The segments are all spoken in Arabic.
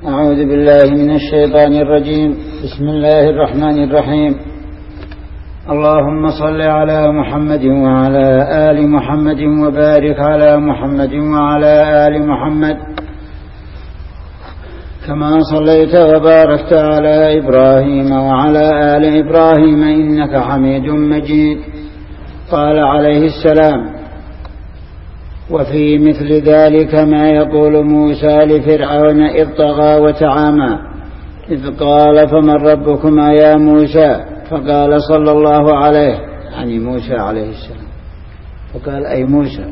أعوذ بالله من الشيطان الرجيم. بسم الله الرحمن الرحيم. اللهم صل على محمد وعلى آل محمد وبارك على محمد وعلى آل محمد كما صليت وباركت على إبراهيم وعلى آل إبراهيم إنك حميد مجيد. قال عليه السلام: وفي مثل ذلك ما يقول موسى لفرعون إذ طغى وتعامى إذ قال: فمن ربكما يا موسى؟ فقال صلى الله عليه، يعني موسى عليه السلام، فقال: أي موسى،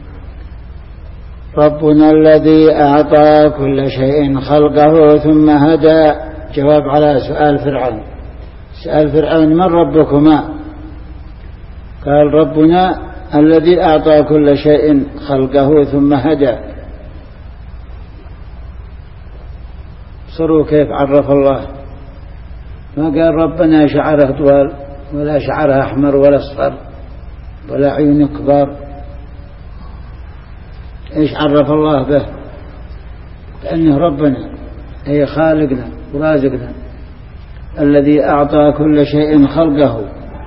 ربنا الذي أعطى كل شيء خلقه ثم هدى. جواب على سؤال فرعون. سأل فرعون: من ربكما؟ قال: ربنا الذي أعطى كل شيء خلقه ثم هدى. صروا كيف عرف الله؟ ما قال ربنا شعره طوال ولا شعره أحمر ولا أصفر ولا عيون كبار. إيش عرف الله به؟ بأنه ربنا أي خالقنا ورازقنا الذي أعطى كل شيء خلقه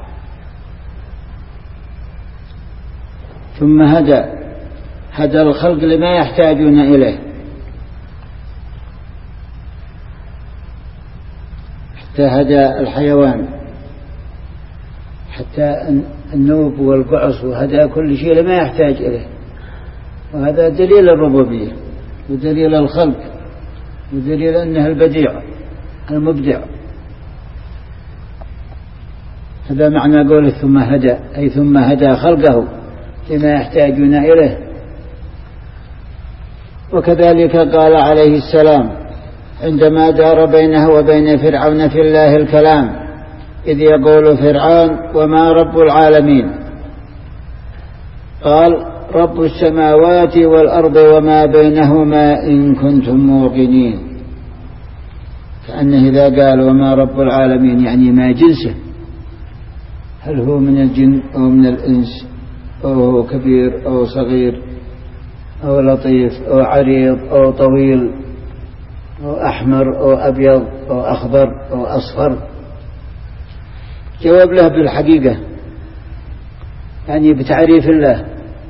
ثم هدى الخلق لما يحتاجون إليه، حتى هدى الحيوان، حتى النوب والقعص، وهدى كل شيء لما يحتاج إليه. وهذا دليل الربوبية ودليل الخلق ودليل أنه البديع المبدع. هذا معنى قوله ثم هدى، أي ثم هدى خلقه لما يحتاجون إليه. وكذلك قال عليه السلام عندما دار بينه وبين فرعون في الله الكلام إذ يقول فرعون: وما رب العالمين؟ قال: رب السماوات والأرض وما بينهما إن كنتم موقنين. كأنه إذا قال وما رب العالمين يعني ما جنسه، هل هو من الجن أو من الإنس، أو هو كبير أو صغير أو لطيف أو عريض أو طويل أو أحمر أو أبيض أو أخضر أو أصفر. جواب له بالحقيقة، يعني بتعريف الله،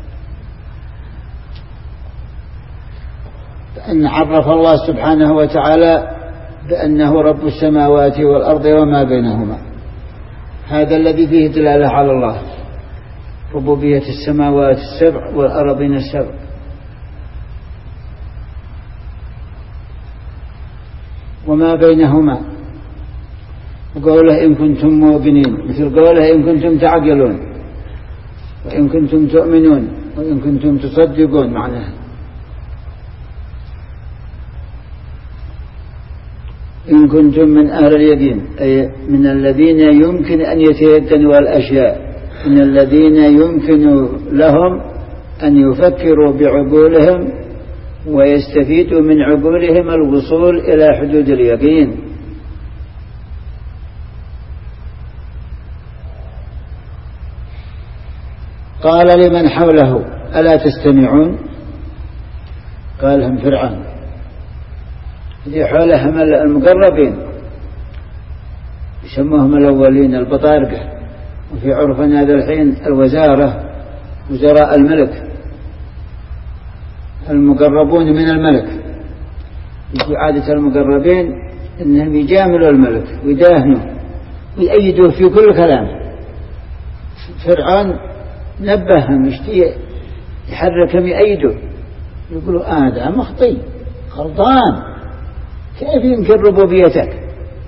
أن عرف الله سبحانه وتعالى بأنه رب السماوات والأرض وما بينهما. هذا الذي فيه دلالة على الله، ربوبية السماوات السبع والأرضين السبع. وما بينهما، وقوله إن كنتم موقنين، مثل قوله إن كنتم تعقلون، وإن كنتم تؤمنون، وإن كنتم تصدقون. معناه إن كنتم من أهل اليقين، أي من الذين يمكن أن يتيقنوا الأشياء، من الذين يمكن لهم أن يفكروا بعقولهم ويستفيدوا من عقولهم الوصول إلى حدود اليقين. قال لمن حوله: ألا تستمعون؟ قالهم فرعون اللي حولهم المقربين، يسموهم الأولين البطارقة، وفي عرفنا هذا الحين الوزارة، وزراء الملك، المقربون من الملك. يجي عادة المقربين إنهم يجاملوا الملك ويداهنوا ويأيدوه في كل كلام. فرعون نبههم، يحركهم يأيدوا، يقولوا هذا مخطئ غلطان، كيف ينكر ربوبيتك؟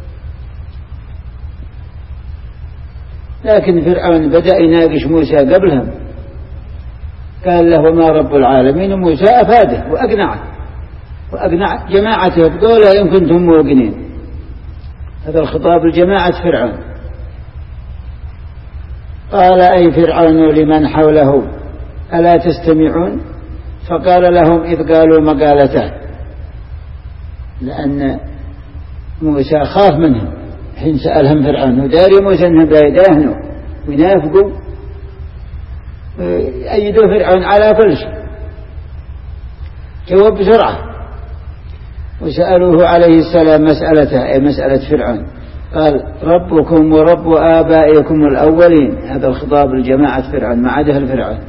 لكن فرعون بدأ يناقش موسى قبلهم، قال له: وما رب العالمين؟ وموسى أفاده وأقنع جماعته بقوله إن كنتم موقنين. هذا الخطاب لجماعة فرعون. قال: أي فرعون لمن حوله ألا تستمعون؟ فقال لهم إذ قالوا مقالته، لأن موسى خاف منهم حين سألهم فرعون، وداري موسى أنهم بيداهنوا وينافقوا ويأيدوا فرعون على كل شيء. جواب بسرعة: وسألوه عليه السلام مسألته، أي مسألة فرعون، قال ربكم ورب آبائكم الأولين. هذا الخطاب لجماعة فرعون ما عدا فرعون.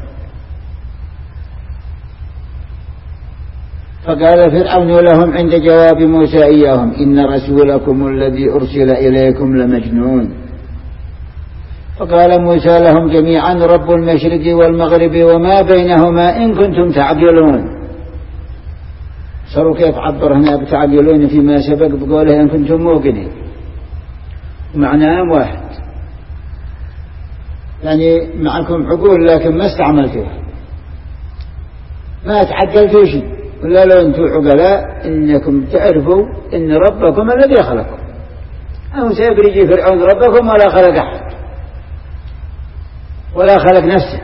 فقال فرعون لهم عند جواب موسى إياهم إن رسولكم الذي أرسل إليكم لمجنون. فقال موسى لهم جميعا رب المشرق والمغرب وما بينهما إن كنتم تعقلون. صاروا كيف عبر هنا بتعقلون فيما سبق بقوله إن كنتم موقنين، معناهم واحد، يعني معكم عقول لكن ما استعملتوها، ما تعقلتوا شيء، ولا لو أنتم عقلاء إنكم تعرفوا إن ربكم الذي خلقكم. أو سيجي فرعون ربكم ولا خلق أحد ولا خلق نفسه.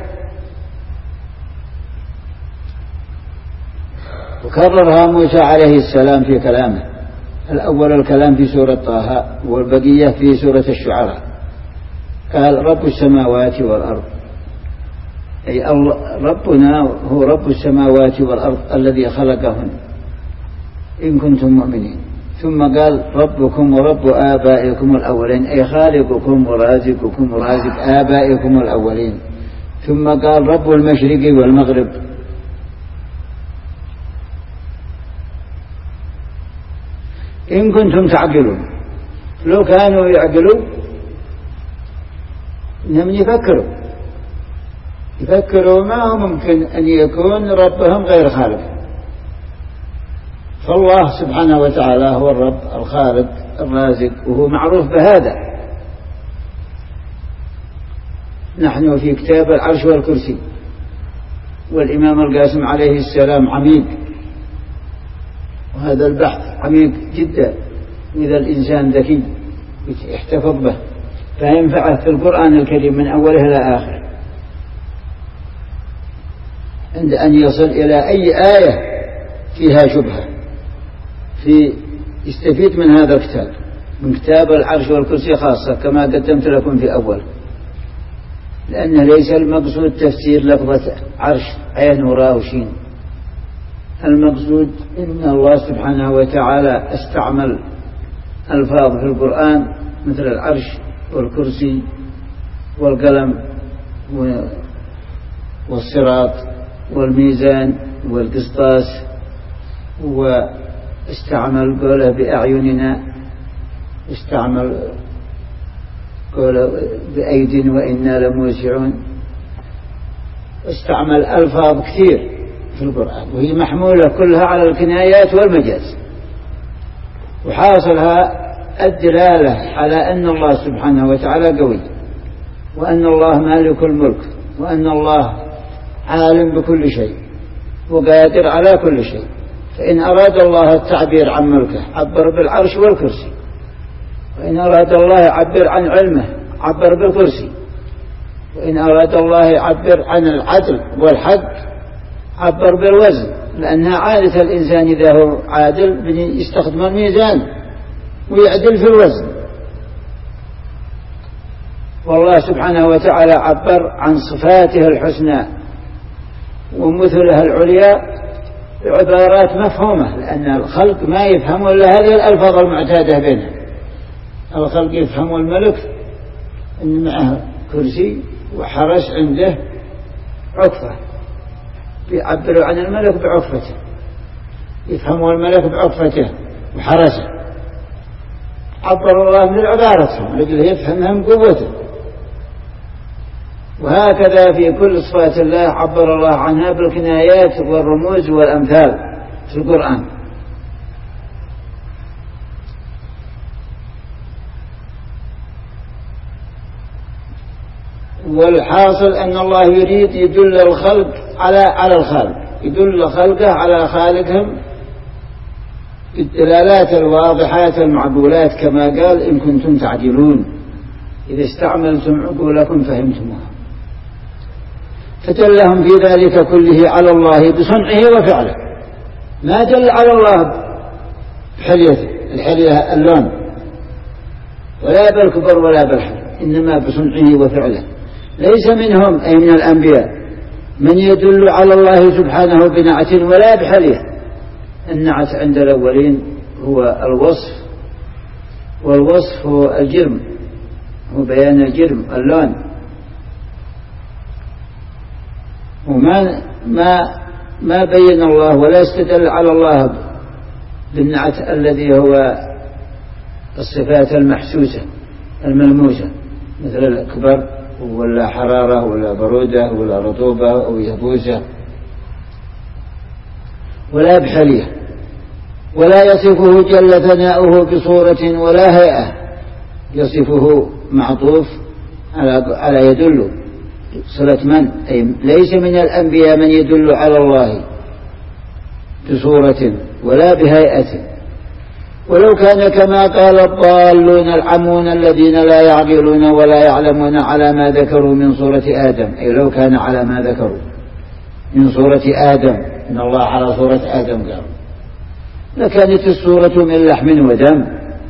وكررها موسى عليه السلام في كلامه، الأول الكلام في سورة طه والبقية في سورة الشعراء. قال رب السماوات والأرض، أي ربنا هو رب السماوات والأرض الذي خلقهن إن كنتم مؤمنين. ثم قال ربكم ورب آبائكم الأولين، أي خالقكم ورازقكم ورازق آبائكم الأولين. ثم قال رب المشرق والمغرب. إن كنتم تعقلون، لو كانوا يعقلوا إنهم يفكروا ما هو ممكن أن يكون ربهم غير خالق. فالله سبحانه وتعالى هو الرب الخالق الرازق، وهو معروف بهذا. نحن في كتاب العرش والكرسي، والإمام القاسم عليه السلام عميق، وهذا البحث عميق جدا، وإذا الإنسان ذكي يحتفظ به فينفعه في القرآن الكريم من أوله إلى آخره، عند أن يصل إلى أي آية فيها شبهة يستفيد من هذا الكتاب، من كتاب العرش والكرسي خاصة كما قدمت لكم في أول. لأن ليس المقصود تفسير لفظة عرش عين وراء وشين، المقصود إن الله سبحانه وتعالى استعمل ألفاظ في القرآن مثل العرش والكرسي والقلم والصراط والميزان والقسطاس، واستعمل قوله بأعيننا، استعمل قوله بأيد وإنا لموسعون، استعمل ألفاظ كثير في القرآن، وهي محمولة كلها على الكنايات والمجاز، وحاصلها الدلالة على أن الله سبحانه وتعالى قوي، وأن الله مالك الملك، وأن الله عالم بكل شيء وقادر على كل شيء. فإن أراد الله التعبير عن ملكه عبر بالعرش والكرسي، وإن أراد الله يعبر عن علمه عبر بالكرسي، وإن أراد الله يعبر عن العدل والحق عبر بالوزن، لأنها عادة الإنسان إذا هو عادل يستخدم الميزان ويعدل في الوزن. والله سبحانه وتعالى عبر عن صفاته الحسنى ومثلها العليا بعبارات مفهومة، لأن الخلق ما يفهموا إلا هذه الألفاظ المعتادة بينهم. الخلق يفهموا الملك إن معه كرسي وحرس عنده عقفة، يعبروا عن الملك بعقفته، يفهموا الملك بعقفته وحرسه. عبر الله من عبارتهم لكي يفهمهم قوته. وهكذا في كل صفات الله عبر الله عنها بالكنايات والرموز والأمثال في القرآن. والحاصل أن الله يريد يدل الخلق على الخالق، يدل خلقه على خالقهم بالدلالات الواضحات المعقولات، كما قال إن كنتم تعقلون، إذا استعملتم عقولكم فهمتموها. فدلهم في ذلك كله على الله بصنعه وفعله، ما دل على الله بحليته الحلية اللون ولا بالكبر ولا بالحل، إنما بصنعه وفعله. ليس منهم أي من الأنبياء من يدل على الله سبحانه بنعت ولا بحلية. النعت عند الأولين هو الوصف، والوصف هو الجرم، هو بيان الجرم اللون. ما بين الله ولا استدل على الله بالنعت الذي هو الصفات المحسوسة الملموسة، مثل الكبر ولا حرارة ولا برودة ولا رطوبة أو يبوسة، ولا بحلية، ولا يصفه جل ثناؤه بصورة ولا هيئة، يصفه معطوف على يدل صلة من، أي ليس من الأنبياء من يدل على الله بصورة ولا بهيئة. ولو كان كما قال الضالون العمون الذين لا يعقلون ولا يعلمون على ما ذكروا من صورة آدم، أي لو كان على ما ذكروا من صورة آدم، إن الله على صورة آدم قال، لكانت الصورة من لحم ودم،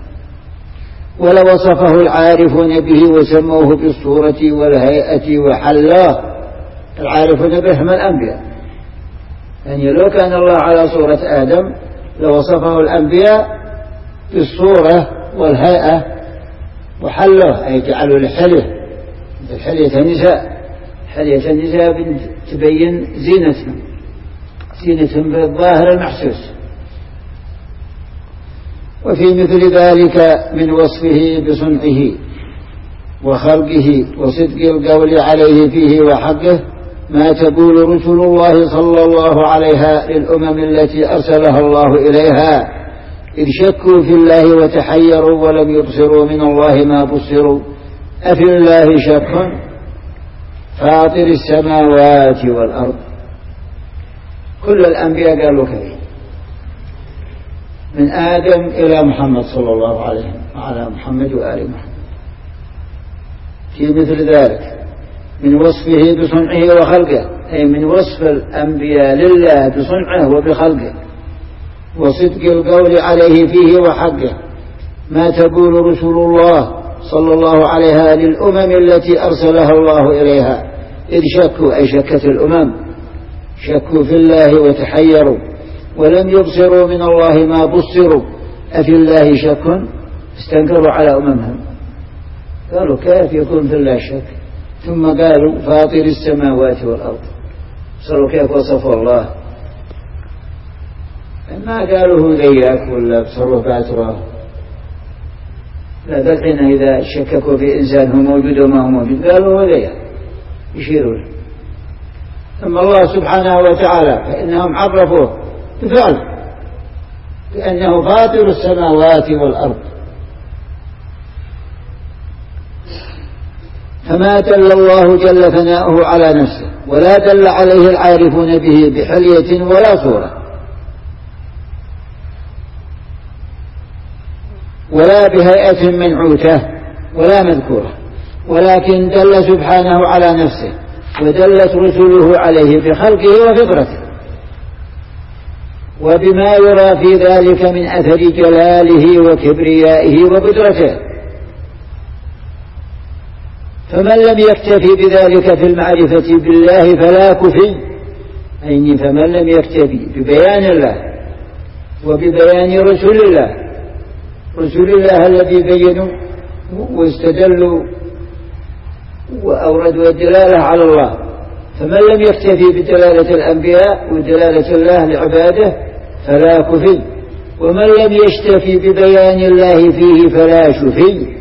ولوصفه العارفون به وسموه بالصورة والهيئة وحلاه. العارفون به من الأنبياء، يعني لو كان الله على صورة آدم لوصفه الأنبياء بالصورة والهيئة وحلاه، أي جعلوا الحلية مثل حلية النساء. حلية النساء تبين زينتهم بالظاهر المحسوس. وفي مثل ذلك من وصفه بصنعه وخلقه وصدق القول عليه فيه وحقه ما تقول رسل الله صلى الله عليها للأمم التي أرسلها الله إليها، إذ شكوا في الله وتحيروا ولم يبصروا من الله ما بصروا، أفي الله شك فاطر السماوات والأرض. كل الأنبياء قالوا كذلك، من آدم إلى محمد صلى الله عليه وسلم وعلى محمد وآل محمد. في مثل ذلك من وصفه بصنعه وخلقه، أي من وصف الأنبياء لله بصنعه وبخلقه، وصدق القول عليه فيه وحقه ما تقول رسل الله صلى الله عليها للأمم التي أرسلها الله إليها، إذ شكوا، أي شكت الأمم، شكوا في الله وتحيروا ولم يبصروا من الله ما بصروا، أفي الله شك، استنكروا على أممهم، قالوا كيف يكون في الله شك، ثم قالوا فاطر السماوات والأرض، صاروا كيف وصفوا الله، ما قالوا هو ذيك ولا بصروا باتراه، لا ذلك إذا شككوا في إنسان هو موجود وما هو موجود قالوا هو ذيك يشيروا. ثم الله سبحانه وتعالى فإنهم عرفوه بفعل بأنه فاطر السماوات والأرض، فما دل الله جل ثناؤه على نفسه ولا دل عليه العارفون به بحلية ولا صورة ولا بهيئة منعوتة ولا مذكورة، ولكن دل سبحانه على نفسه ودلت رسله عليه بخلقه وفطرته وبما يرى في ذلك من أثر جلاله وكبريائه وقدرته. فمن لم يكتفي بذلك في المعرفة بالله فلا كفي، أي فمن لم يكتفي ببيان الله وببيان رسول الله الذي بينوا واستدلوا وأوردوا الدلالة على الله، فمن لم يكتفي بدلالة الأنبياء ودلالة الله لعباده فلا كفي، ومن لم يشتفي ببيان الله فيه فلا شفي.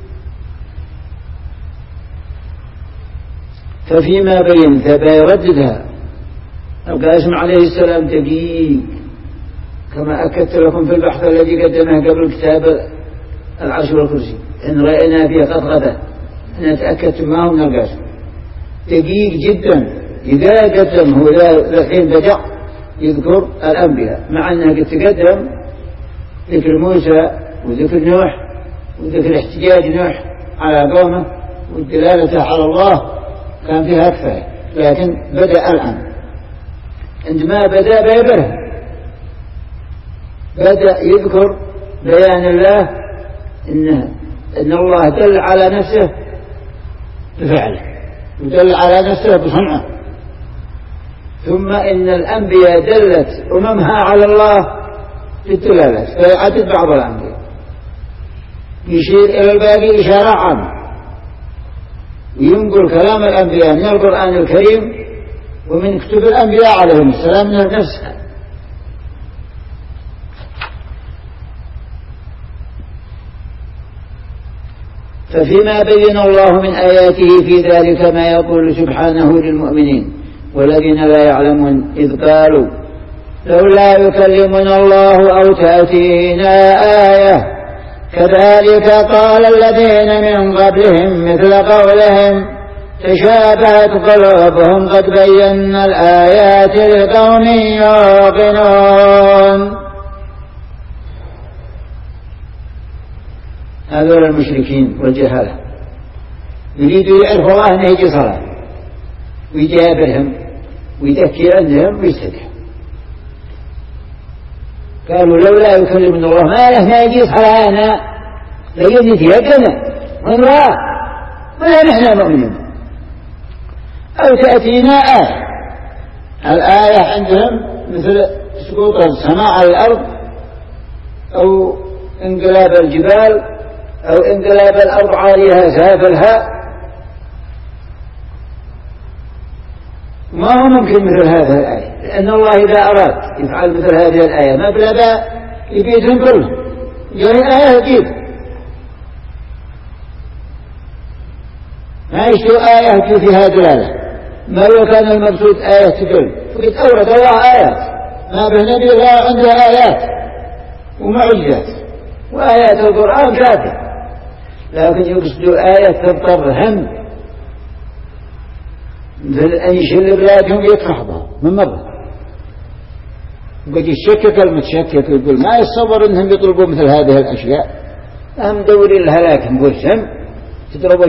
ففيما بين ثبا يرددها القاسم عليه السلام دقيق، كما أكدت لكم في البحث الذي قدمه قبل كتاب العرش والكرسي، إن رأينا فيه قطغة أنا تأكدت ما هو من القاسم، دقيق جدا. إذا قدم هو الحين بدأ يذكر الأنبياء، مع أنه قد تقدم ذكر موسى وذكر نوح وذكر احتجاج نوح على قومه والدلالة على الله كان فيها كفاية، لكن بدأ الآن عندما بدأ بيبره بدأ يذكر بيان الله إن الله دل على نفسه بفعله ودل على نفسه بصنعه، ثم إن الأنبياء دلت أممها على الله في الدلالات، فيعدد بعض الأنبياء يشير إلى الباقي إشارة عامة، وينقل كلام الأنبياء من القرآن الكريم ومن كتب الأنبياء عليهم السلام من نفسها. ففيما بين الله من آياته في ذلك ما يقول سبحانه للمؤمنين والذين لا يعلمون إذ قالوا لولا يكلمنا الله أو تأتينا آية كذلك قال الذين من قبلهم مثل قولهم تشابهت قلوبهم قد بينا الآيات لقوم يوقنون. هذول المشركين والجهالة يريدوا يعرفوا الله أنه يجي صلاة ويجابرهم ويذكي عندهم ويستدعهم. قالوا لولا يكلمنا الله ما له ما يجي صلاة أنا لقد يتيقنا ونراه ولا نحن مؤمنين. أو تأتينا آية، الآية عندهم مثل سقوط السماء على الأرض أو انقلاب الجبال أو انقلاب الأرض عاليها سافلها، ما هو ممكن مثل هذه الآية، لأن الله إذا أراد يفعل مثل هذه الآية ما بلا يبيدهم كلهم جاء آية تجيب، ما يشتري آية تجيب فيها دلالة، ما لو كان المقصود آية تدل فقد أورد الله آيات ما به نبي الله عنده آيات ومعجزات وآيات القرآن كافية، لكن يقصد آية تضطر هم مثل أن يشل بلادهم يتفحضها من مرة وقد يشكك المتشكك يقول ما يتصور أنهم يطلبوا مثل هذه الأشياء، هم دوري الهلاك نقول سم تدربوش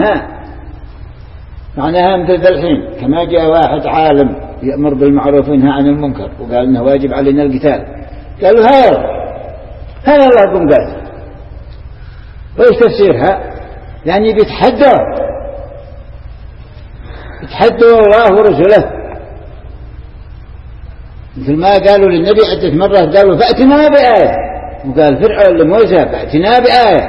معناها مثل الحين كما جاء واحد عالم يأمر بالمعروف وينهى عن المنكر وقال إنه واجب علينا القتال، قالوا هذا الله قم قال وإيش تفسيرها؟ يعني بيتحدوا الله ورسوله، مثل ما قالوا للنبي عدة مرات قالوا فأتنا بآية، وقال فرعون لموسى فأتنا بآية،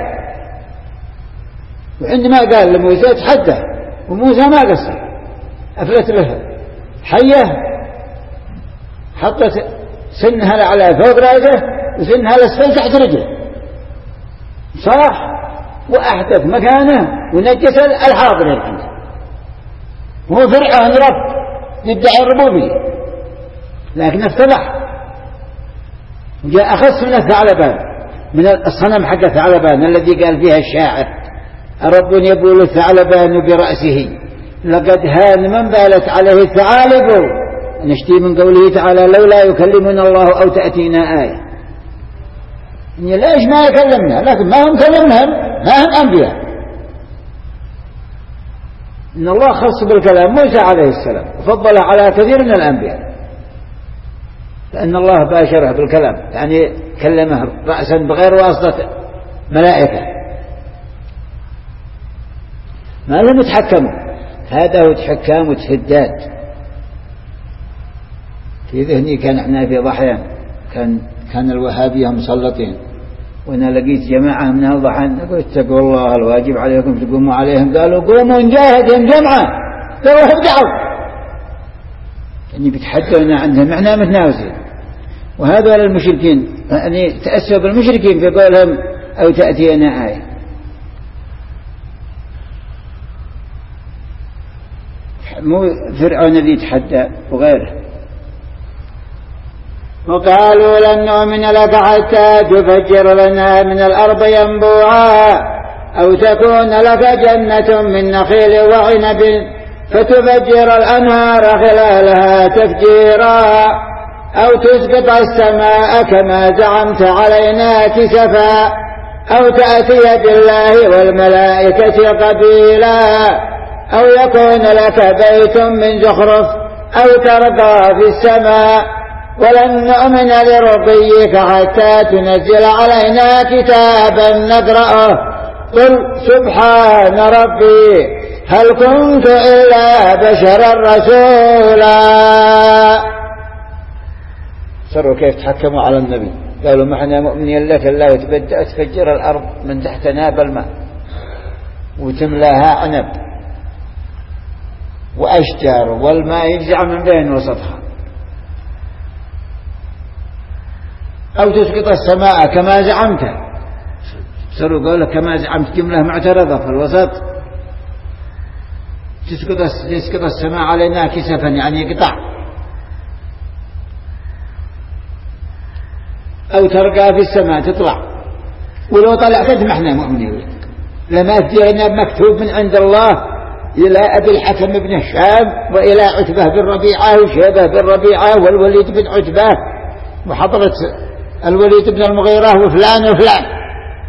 وعندما قال لموسى تحدى وموسى ما قصر أفلت له حية حطت سنها على فوق رأسه وسنها لأسفل تحت رجله صح وأحدث مكانه ونجس الحاضر عنده، هو فرعون رب يدعي الربوبية لكن افتضح جاء أخص من الثعلبان من الصنم حق الثعلبان الذي قال فيها الشاعر رب يبول الثعلبان برأسه لقد هان من بالت عليه الثعالب، نشتي من قوله تعالى لولا يكلمنا الله أو تأتينا آية، ليش ما يكلمنا لكن ما هم كلمهم ما هم أنبياء، إن الله خص بالكلام موسى عليه السلام وفضله على كثير من الأنبياء لأن الله باشره بالكلام يعني كلمه رأسا بغير واسطة ملائكة ما لم يتحكموا، هذا هو تحكام وتهداد. في ذهني كان احنا في ضحيان كان الوهابية مسلطين وانا لقيت جماعة من الضحيان قلت اتقوا الله الواجب عليكم تقوموا عليهم، قالوا قوموا نجاهدهم جمعة قالوا ابدعوا يعني بيتحدثنا عندهم احنا متناوزين، وهذا المشركين يعني تأسوا بالمشركين في قولهم أو تأتينا آية. مو فرعون الذي يتحدى وغيره. وقالوا لن نؤمن لك حتى تفجر لنا من الأرض ينبوعا أو تكون لك جنة من نخيل وعنب فتفجر الأنهار خلالها تفجيرا أو تسقط السماء كما زعمت علينا كسفا أو تأتي بالله والملائكة قبيلا أو يكون لك بيت من زخرف أو ترقى في السماء ولن نؤمن لرقيك حتى تنزل علينا كتابا نقرأه قل سبحان ربي هل كنت إلا بشرا رسولا. سروا كيف تحكموا على النبي قالوا ما احنا مؤمنين لك الله وتبدأ تفجر الأرض من تحتنا بالماء وتملاها عنب وأشجار والماء يجزع من بين وسطها، أو تسقط السماء كما زعمت. صاروا قالوا كما زعمت جملة معترضة في الوسط، تسقط السماء علينا كسفا يعني يقطع، أو ترقى في السماء تطلع. ولو طلعت ما احنا مؤمنين لما جئنا مكتوب من عند الله إلى أبي الحكم بن هشام وإلى عتبة بن ربيعة وشيبة بن ربيعة والوليد بن عتبة وحضرة الوليد بن المغيرة وفلان وفلان.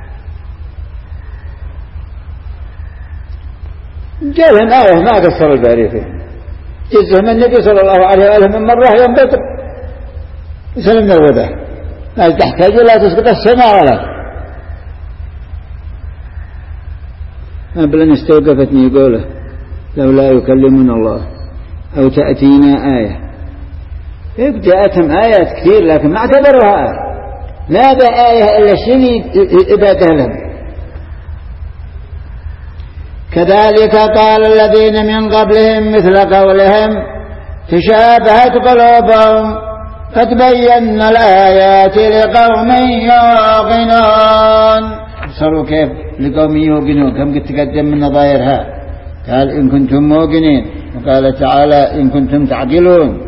جاءهم آية ما قصر الباري فيه، جزهم النبي صلى الله عليه وآله من مرة يوم بدر سلمنا الوداع، ما تحتاج لا تسقط السماء ولا ما بلن استوقفتني قوله لولا يكلمنا الله أو تأتينا آية. جاءتهم آيات كثير لكن ما اعتبروها آية. ماذا آية إلا شيء إبادة لهم. كذلك قال الذين من قبلهم مثل قولهم تشابهت قلوبهم قد بينا الآيات لقوم يوقنون. صاروا كيف لقوم يوقنون؟ كم قد تقدم من نظائرها. قال إن كنتم موقنين، وقال تعالى إن كنتم تعقلون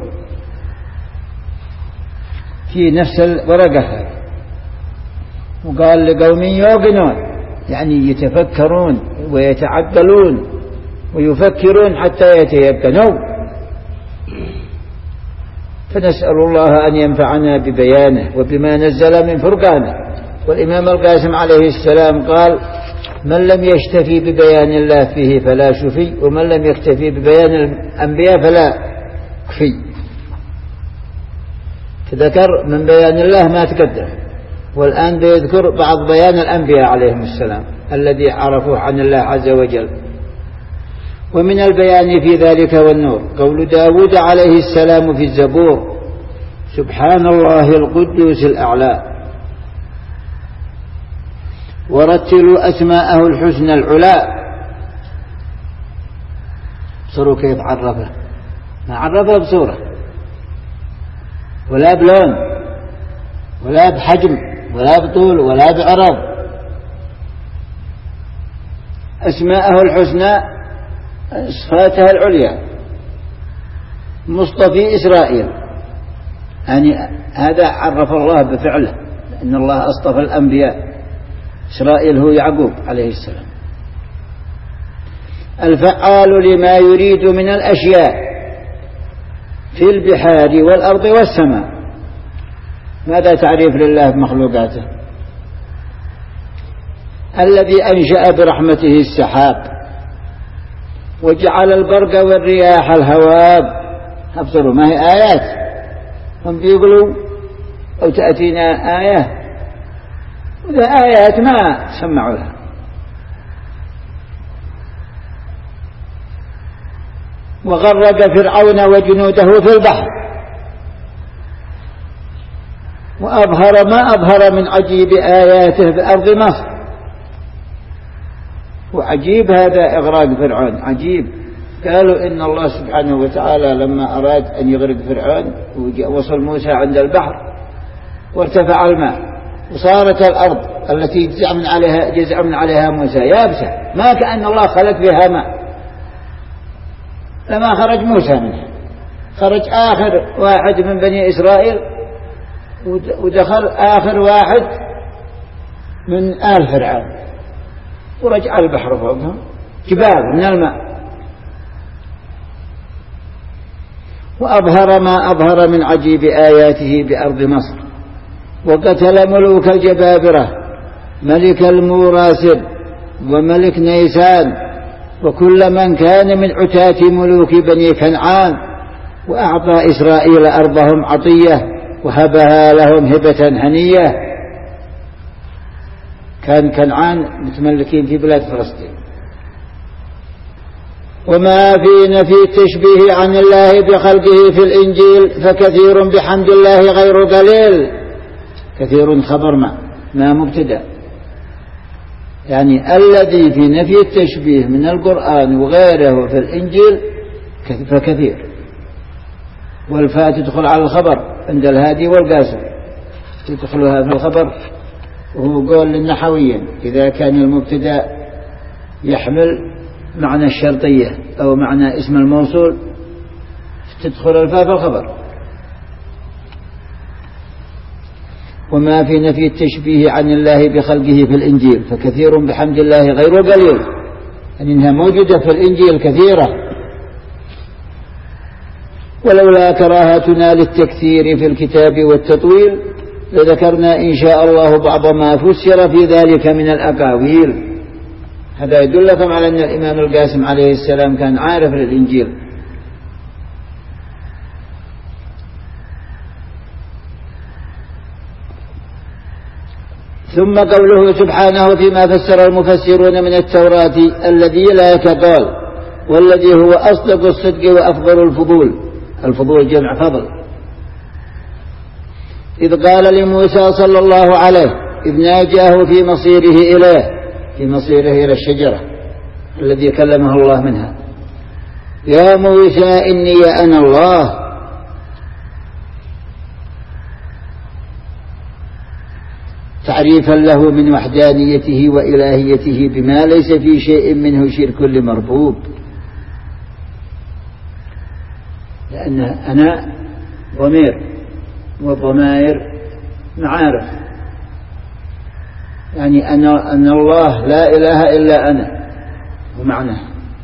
في نفس الورقة. وقال لقوم يوقنون يعني يتفكرون ويتعقلون ويفكرون حتى يتيقنوا. فنسأل الله أن ينفعنا ببيانه وبما نزل من فرقانه. والإمام القاسم عليه السلام قال من لم يشتفي ببيان الله فيه فلا شفي، ومن لم يكتفي ببيان الأنبياء فلا كفي. فذكر من بيان الله ما تقدم، والآن بيذكر بعض بيان الأنبياء عليهم السلام الذي عرفوه عن الله عز وجل. ومن البيان في ذلك والنور قول داود عليه السلام في الزبور سبحان الله القدوس الأعلى ورتلوا أسماءه الحسنى العلا. صاروا كيف عرفه؟ ما عرفه بصورة ولا بلون ولا بحجم ولا بطول ولا بعرض. أسماءه الحسنى صفاته العليا مصطفي إسرائيل، يعني هذا عرف الله بفعله، لأن الله أصطفى الأنبياء. إسرائيل هو يعقوب عليه السلام. الفعال لما يريد من الأشياء في البحار والأرض والسماء. ماذا تعريف لله بمخلوقاته؟ الذي أنشأ برحمته السحاب وجعل البرق والرياح الهواب. أبصروا ما هي آيات؟ هم بيقولوا أو تأتينا آية، وذا آيات ما سمعوا لها. وغرق فرعون وجنوده في البحر وأظهر ما أظهر من عجيب آياته في أرض مصر. وعجيب هذا إغراق فرعون عجيب. قالوا إن الله سبحانه وتعالى لما أراد أن يغرق فرعون وصل موسى عند البحر وارتفع الماء وصارت الأرض التي جزع من عليها موسى يابسة، ما كأن الله خلق فيها ماء. لما خرج موسى منها خرج آخر واحد من بني إسرائيل ودخل آخر واحد من آل فرعون ورجع البحر فوقهم جبال من الماء. وأظهر ما أظهر من عجيب آياته بأرض مصر وقتل ملوك الجبابرة ملك الموراسب وملك نيسان وكل من كان من عتاة ملوك بني كنعان. وأعطى إسرائيل أرضهم عطية وهبها لهم هبة هنية. كان كنعان متملكين في بلاد فلسطين. وما في نفي التشبيه عن الله بخلقه في الإنجيل فكثير بحمد الله غير قليل. كثير خبر ما مبتدأ، يعني الذي في نفي التشبيه من القرآن وغيره في الإنجيل فكثير، والفاء تدخل على الخبر عند الهادي والقاسم، تدخلها في الخبر، وهو قول للنحويين إذا كان المبتدأ يحمل معنى الشرطية أو معنى اسم الموصول تدخل الفاء في الخبر. وما في نفي التشبيه عن الله بخلقه في الإنجيل فكثير بحمد الله غير قليل، يعني إنها موجودة في الإنجيل كثيرة. ولولا كراهتنا للتكثير في الكتاب والتطويل لذكرنا إن شاء الله بعض ما فسر في ذلك من الأقاويل. هذا يدلكم على أن الإمام القاسم عليه السلام كان عارف للإنجيل. ثم قوله سبحانه فيما فسر المفسرون من التوراة الذي لا كقال والذي هو أصدق الصدق وأفضل الفضول، الفضول جمع فضل، إذ قال لموسى صلى الله عليه إذ ناجاه في مصيره إلى الشجرة الذي كلمه الله منها يا موسى إني أنا الله، تعريفا له من وحدانيته وإلهيته بما ليس في شيء منه شرك لمربوب، لأن أنا ضمير والضمائر معارف، يعني أن الله لا إله إلا أنا، ومعناه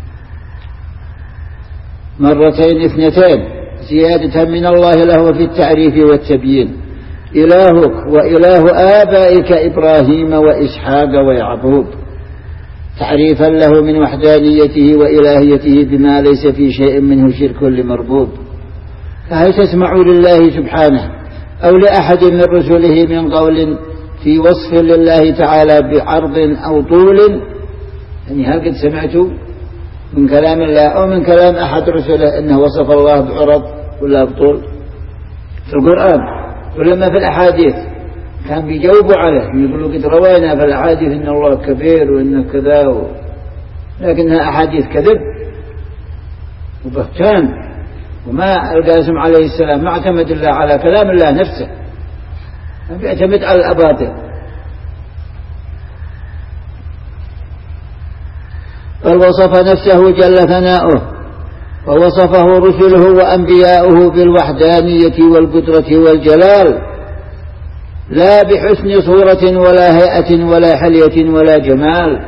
مرتين اثنتين زيادة من الله له في التعريف والتبيين، إلهك وإله آبائك إبراهيم وإسحاق ويعقوب، تعريفا له من وحدانيته وإلهيته بما ليس في شيء منه شرك لمربوب. فهل تسمعوا لله سبحانه أو لأحد من رسله من قول في وصف لله تعالى بعرض أو طول؟ يعني هل قد سمعتوا من كلام الله أو من كلام أحد رسله أنه وصف الله بعرض ولا بطول في القرآن ولما في الأحاديث؟ كان بيجاوبوا عليه يقولوا قد روينا في الأحاديث إن الله كبير وإنه كذا لكنها أحاديث كذب وبهتان. وما القاسم عليه السلام ما اعتمد الله على كلام الله نفسه، ما بيعتمد على الأباطيل، بل وصف نفسه جل ثناؤه ووصفه رسله وأنبياؤه بالوحدانية والقدرة والجلال، لا بحسن صورة ولا هيئة ولا حلية ولا جمال.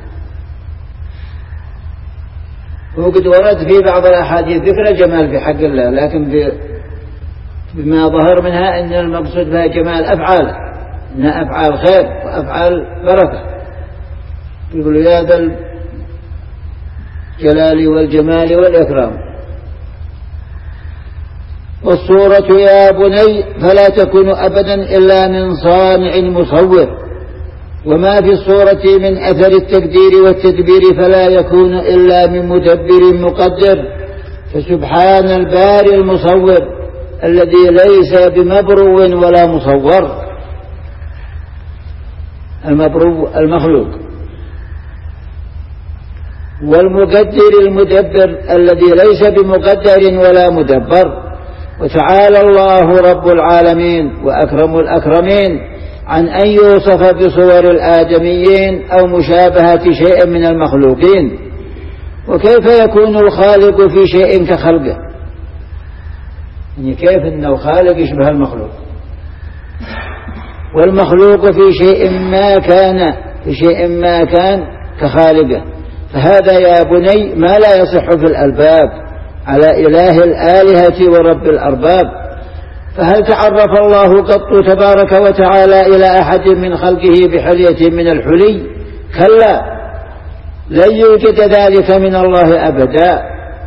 وقد ورد في بعض الأحاديث ذكر جمال في حق الله، لكن بما ظهر منها أن المقصود بها جمال أفعال، إنها أفعال خير وأفعال بركة. يقول يا ذا الجلال والجمال والإكرام. والصورة يا بني فلا تكون أبدا إلا من صانع مصور، وما في الصورة من أثر التقدير والتدبير فلا يكون إلا من مدبر مقدر، فسبحان الباري المصور الذي ليس بمبرو ولا مصور. المبرو المخلوق، والمقدر المدبر الذي ليس بمقدر ولا مدبر. وتعالى الله رب العالمين وأكرم الأكرمين عن أن يوصف بصور الآدميين أو مشابهة شيء من المخلوقين. وكيف يكون الخالق في شيء كخلقه؟ يعني كيف أن الخالق يشبه المخلوق، والمخلوق في شيء ما كان كخالقه؟ فهذا يا بني ما لا يصح في الألباب على إله الآلهة ورب الأرباب. فهل تعرف الله قط تبارك وتعالى إلى أحد من خلقه بحلية من الحلي؟ كلا، لن يوجد ذلك من الله أبدا.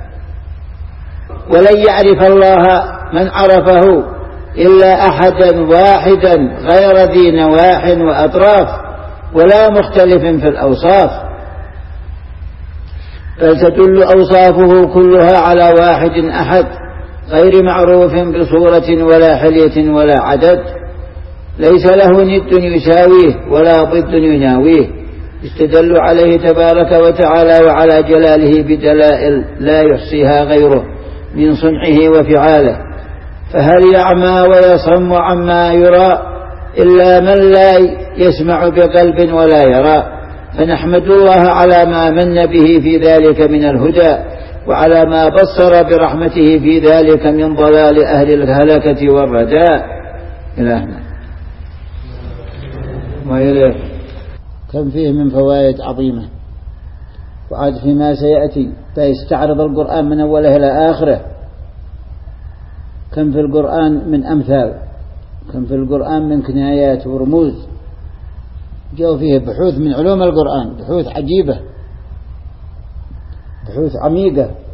ولن يعرف الله من عرفه إلا أحدا واحدا غير ذي نواح وأطراف ولا مختلف في الأوصاف، بل تدل أوصافه كلها على واحد أحد غير معروف بصورة ولا حلية ولا عدد. ليس له ند يساويه ولا ضد يناويه، استدل عليه تبارك وتعالى وعلى جلاله بدلائل لا يحصيها غيره من صنعه وفعاله. فهل يعمى ويصم عما يرى إلا من لا يسمع بقلب ولا يرى؟ فنحمد الله على ما من به في ذلك من الهدى، وعلى ما بصر برحمته في ذلك من ضلال أهل الهلكة والرداء. إلهنا وإليه. كم فيه من فوائد عظيمة، وعاد فيما سيأتي فيستعرض القرآن من أوله إلى آخره. كم في القرآن من أمثال، كم في القرآن من كنايات ورموز، جاءوا فيه بحوث من علوم القرآن، بحوث عجيبة، بحوث عميقة.